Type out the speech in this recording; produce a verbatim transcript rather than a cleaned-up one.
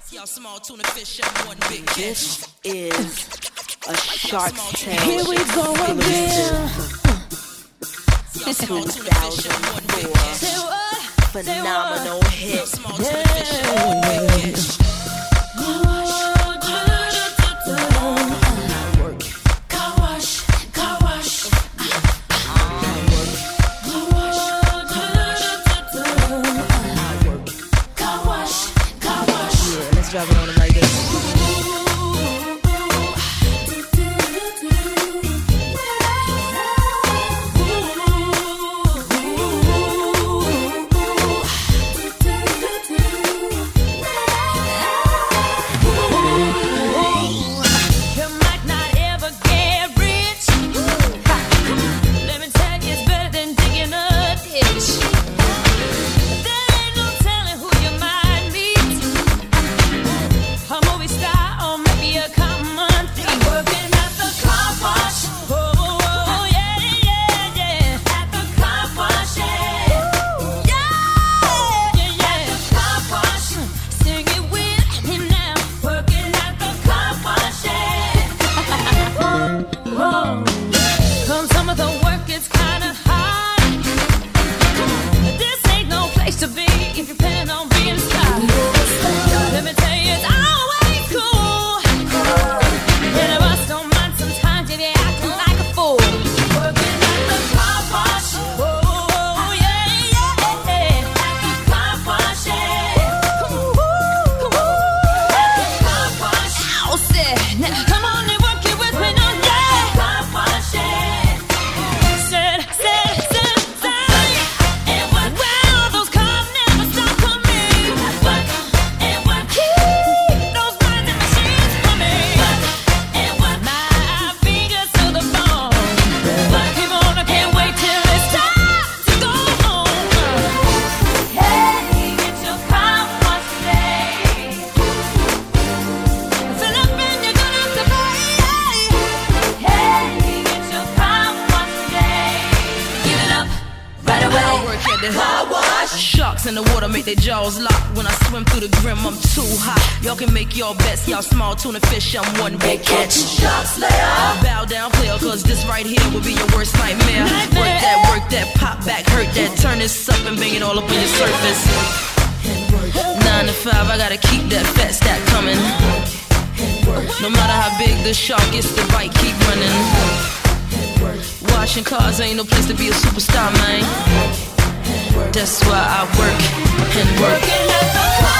Y'all small tuna fish and one big catch. This is a Shark's Tale. Here we go again. Y'all small tuna fish and one big catch. Phenomenal hit. Y'all small tuna fish and one big catch. Drop it on them like this. Sharks in the water make their jaws lock. When I swim through the grim, I'm too hot. Y'all can make your bets, y'all small tuna fish, I'm one big catch. Shark Slayer. Bow down, player, cause this right here will be your worst nightmare. Nightmare. Work that, work that, pop back, hurt that. Turn this up and bang it all up on your surface. Nine to five, I gotta keep that fat stack coming. No matter how big the shark is, the bite keep running. Washing cars ain't no place to be a superstar, man. That's why I work and work. Working at the